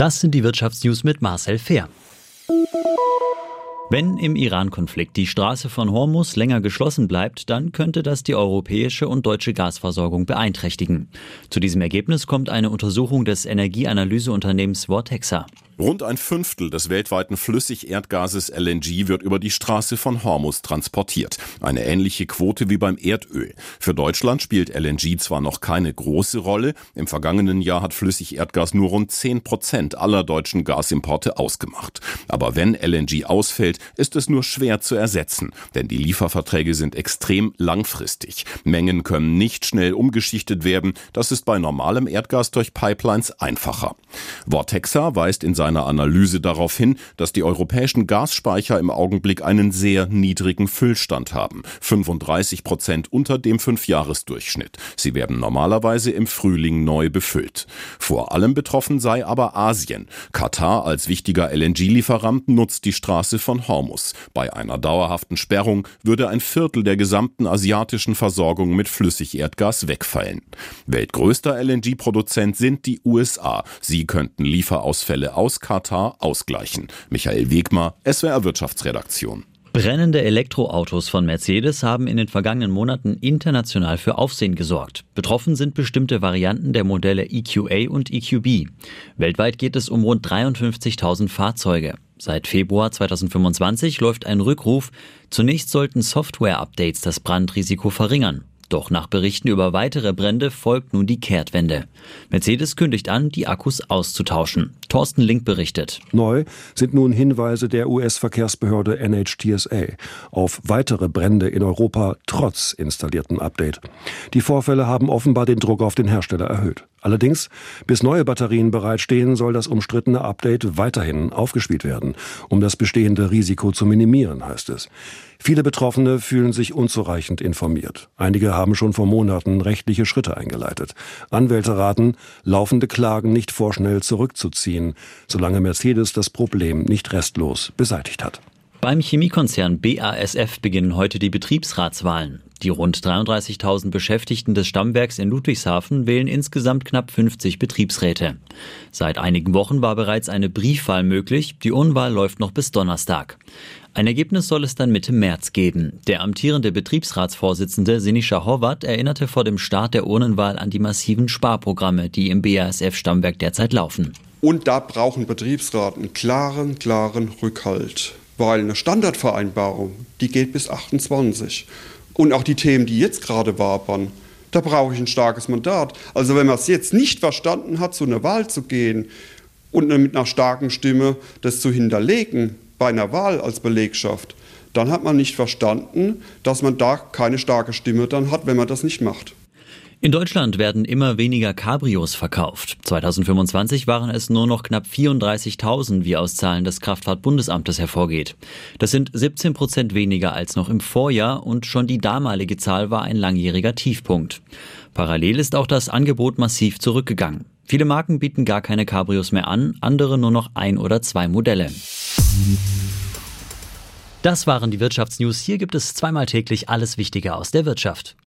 Das sind die Wirtschaftsnews mit Marcel Fehr. Wenn im Iran-Konflikt die Straße von Hormuz länger geschlossen bleibt, dann könnte das die europäische und deutsche Gasversorgung beeinträchtigen. Zu diesem Ergebnis kommt eine Untersuchung des Energieanalyseunternehmens Vortexa. Rund ein Fünftel des weltweiten Flüssigerdgases LNG wird über die Straße von Hormuz transportiert. Eine ähnliche Quote wie beim Erdöl. Für Deutschland spielt LNG zwar noch keine große Rolle. Im vergangenen Jahr hat Flüssigerdgas nur rund 10% aller deutschen Gasimporte ausgemacht. Aber wenn LNG ausfällt, ist es nur schwer zu ersetzen. Denn die Lieferverträge sind extrem langfristig. Mengen können nicht schnell umgeschichtet werden. Das ist bei normalem Erdgas durch Pipelines einfacher. Vortexa weist in seiner Analyse darauf hin, dass die europäischen Gasspeicher im Augenblick einen sehr niedrigen Füllstand haben. 35% unter dem 5-Jahres-Durchschnitt. Sie werden normalerweise im Frühling neu befüllt. Vor allem betroffen sei aber Asien. Katar als wichtiger LNG-Lieferant nutzt die Straße von Hormuz. Bei einer dauerhaften Sperrung würde ein Viertel der gesamten asiatischen Versorgung mit Flüssigerdgas wegfallen. Weltgrößter LNG-Produzent sind die USA. Sie könnten Lieferausfälle aus Katar ausgleichen. Michael Wegmar, SWR Wirtschaftsredaktion. Brennende Elektroautos von Mercedes haben in den vergangenen Monaten international für Aufsehen gesorgt. Betroffen sind bestimmte Varianten der Modelle EQA und EQB. Weltweit geht es um rund 53.000 Fahrzeuge. Seit Februar 2025 läuft ein Rückruf. Zunächst sollten Software-Updates das Brandrisiko verringern. Doch nach Berichten über weitere Brände folgt nun die Kehrtwende. Mercedes kündigt an, die Akkus auszutauschen. Thorsten Link berichtet. Neu sind nun Hinweise der US-Verkehrsbehörde NHTSA auf weitere Brände in Europa trotz installierten Update. Die Vorfälle haben offenbar den Druck auf den Hersteller erhöht. Allerdings, bis neue Batterien bereitstehen, soll das umstrittene Update weiterhin aufgespielt werden, um das bestehende Risiko zu minimieren, heißt es. Viele Betroffene fühlen sich unzureichend informiert. Einige haben schon vor Monaten rechtliche Schritte eingeleitet. Anwälte raten, laufende Klagen nicht vorschnell zurückzuziehen, solange Mercedes das Problem nicht restlos beseitigt hat. Beim Chemiekonzern BASF beginnen heute die Betriebsratswahlen. Die rund 33.000 Beschäftigten des Stammwerks in Ludwigshafen wählen insgesamt knapp 50 Betriebsräte. Seit einigen Wochen war bereits eine Briefwahl möglich. Die Urnwahl läuft noch bis Donnerstag. Ein Ergebnis soll es dann Mitte März geben. Der amtierende Betriebsratsvorsitzende Sinischa Horvath erinnerte vor dem Start der Urnenwahl an die massiven Sparprogramme, die im BASF-Stammwerk derzeit laufen. Und da brauchen Betriebsrat einen klaren Rückhalt. Weil eine Standardvereinbarung, die geht bis 28. Und auch die Themen, die jetzt gerade wabern, da brauche ich ein starkes Mandat. Also wenn man es jetzt nicht verstanden hat, zu einer Wahl zu gehen und mit einer starken Stimme das zu hinterlegen bei einer Wahl als Belegschaft, dann hat man nicht verstanden, dass man da keine starke Stimme dann hat, wenn man das nicht macht. In Deutschland werden immer weniger Cabrios verkauft. 2025 waren es nur noch knapp 34.000, wie aus Zahlen des Kraftfahrtbundesamtes hervorgeht. Das sind 17% weniger als noch im Vorjahr und schon die damalige Zahl war ein langjähriger Tiefpunkt. Parallel ist auch das Angebot massiv zurückgegangen. Viele Marken bieten gar keine Cabrios mehr an, andere nur noch 1 oder 2 Modelle. Das waren die Wirtschaftsnews. Hier gibt es zweimal täglich alles Wichtige aus der Wirtschaft.